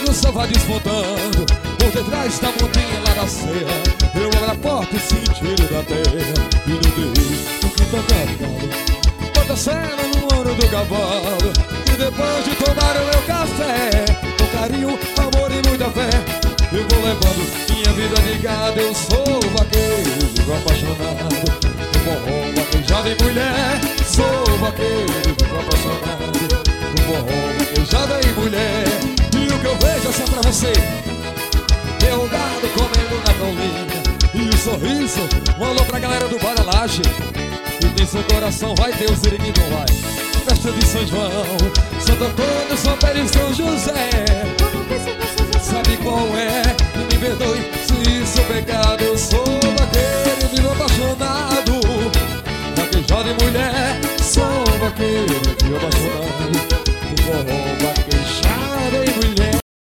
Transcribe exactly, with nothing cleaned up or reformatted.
o sol vai desmontando por detrás da montanha lá da serra. Eu abro a porta e sinto cheiro da terra. E no dedo, no quintal carregado, bota a cena no ombro do cavalo. E depois de tomar o meu café, com carinho, amor e muita fé, eu vou levando minha vida ligada. Eu sou vaqueiro, vivo apaixonado no forró, vaquejada e mulher. Sou vaqueiro, vivo apaixonado no forró, vaquejada e mulher. E o que eu vejo é só pra você, meu gado comendo na colina. E o sorriso, um alô pra galera do Baralaje. E em seu coração vai ter o Siriguim, não vai? Festa de São João, Santo Antônio, São Pedro e São José. Sabe qual é? E me perdoe se isso é pecado. Eu sou vaqueiro e vivo apaixonado, vaquejada e mulher. Sou vaqueiro e vivo apaixonado no forró,